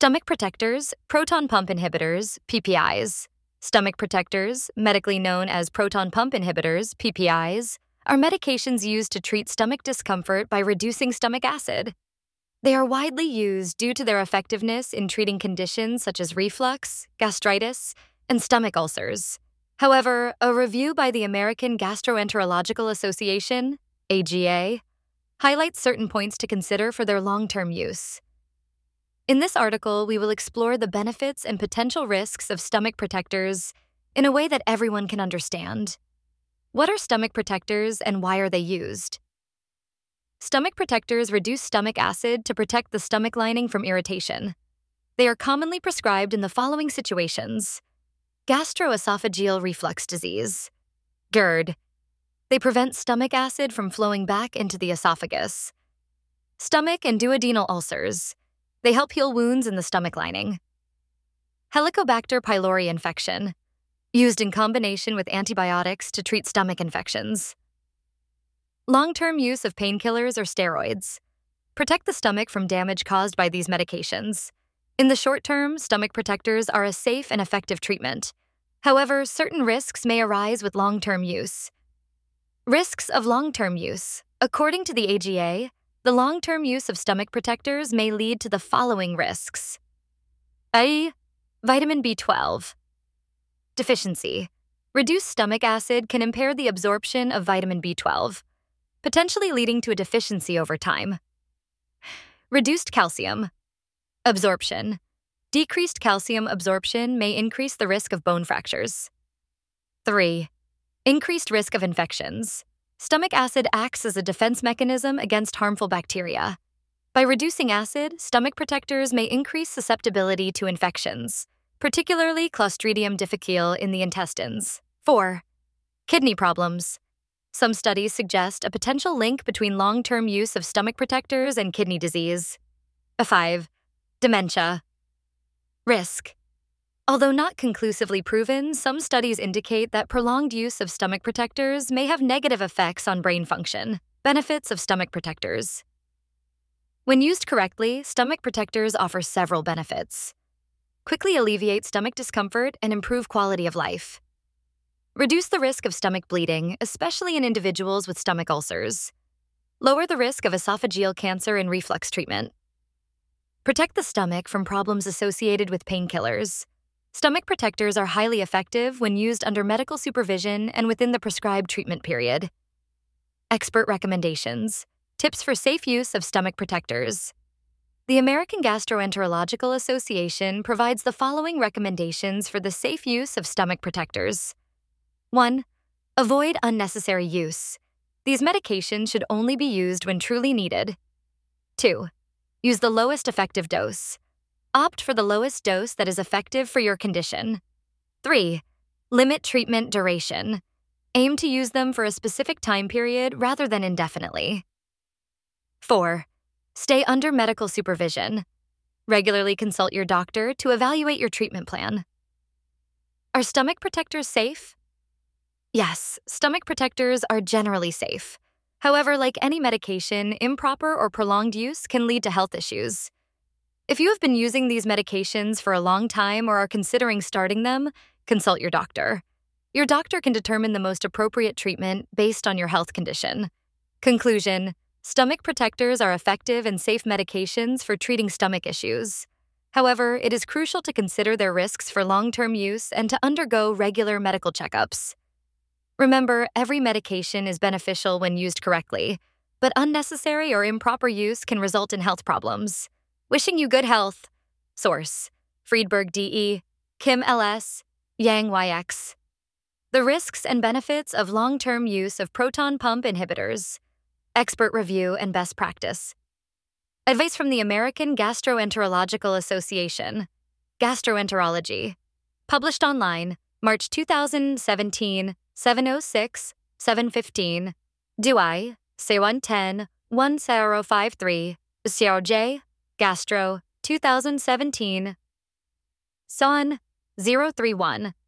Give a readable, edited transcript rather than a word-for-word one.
Stomach protectors, proton pump inhibitors, PPIs. Stomach protectors, medically known as proton pump inhibitors, PPIs, are medications used to treat stomach discomfort by reducing stomach acid. They are widely used due to their effectiveness in treating conditions such as reflux, gastritis, and stomach ulcers. However, a review by the American Gastroenterological Association, AGA, highlights certain points to consider for their long-term use. In this article, we will explore the benefits and potential risks of stomach protectors in a way that everyone can understand. What are stomach protectors and why are they used? Stomach protectors reduce stomach acid to protect the stomach lining from irritation. They are commonly prescribed in the following situations: gastroesophageal reflux disease, GERD. They prevent stomach acid from flowing back into the esophagus. Stomach and duodenal ulcers. They help heal wounds in the stomach lining. Helicobacter pylori infection, used in combination with antibiotics to treat stomach infections. Long-term use of painkillers or steroids. Protect the stomach from damage caused by these medications. In the short term, stomach protectors are a safe and effective treatment. However, certain risks may arise with long-term use. Risks of long-term use. According to the AGA, the long-term use of stomach protectors may lead to the following risks. A. Vitamin B12. Deficiency. Reduced stomach acid can impair the absorption of vitamin B12, potentially leading to a deficiency over time. Reduced calcium. Absorption. Decreased calcium absorption may increase the risk of bone fractures. 3. Increased risk of infections. Stomach acid acts as a defense mechanism against harmful bacteria. By reducing acid, stomach protectors may increase susceptibility to infections, particularly Clostridium difficile in the intestines. 4. Kidney problems. Some studies suggest a potential link between long-term use of stomach protectors and kidney disease. 5. Dementia. Risk. Although not conclusively proven, some studies indicate that prolonged use of stomach protectors may have negative effects on brain function. Benefits of stomach protectors. When used correctly, stomach protectors offer several benefits. Quickly alleviate stomach discomfort and improve quality of life. Reduce the risk of stomach bleeding, especially in individuals with stomach ulcers. Lower the risk of esophageal cancer and reflux treatment. Protect the stomach from problems associated with painkillers. Stomach protectors are highly effective when used under medical supervision and within the prescribed treatment period. Expert recommendations. Tips for safe use of stomach protectors. The American Gastroenterological Association provides the following recommendations for the safe use of stomach protectors. 1. Avoid unnecessary use. These medications should only be used when truly needed. 2. Use the lowest effective dose. Opt for the lowest dose that is effective for your condition. 3. Limit treatment duration. Aim to use them for a specific time period rather than indefinitely. 4. Stay under medical supervision. Regularly consult your doctor to evaluate your treatment plan. Are stomach protectors safe? Yes, stomach protectors are generally safe. However, like any medication, improper or prolonged use can lead to health issues. If you have been using these medications for a long time or are considering starting them, consult your doctor. Your doctor can determine the most appropriate treatment based on your health condition. Conclusion: stomach protectors are effective and safe medications for treating stomach issues. However, it is crucial to consider their risks for long-term use and to undergo regular medical checkups. Remember, every medication is beneficial when used correctly, but unnecessary or improper use can result in health problems. Wishing you good health. Source: Friedberg D.E., Kim L.S., Yang Y.X. The risks and benefits of long-term use of proton pump inhibitors. Expert review and best practice. Advice from the American Gastroenterological Association. Gastroenterology. Published online, March 2017, 706, 715. Dui, C110, 1053, CRJ, Gastro, 2017. Son, 031.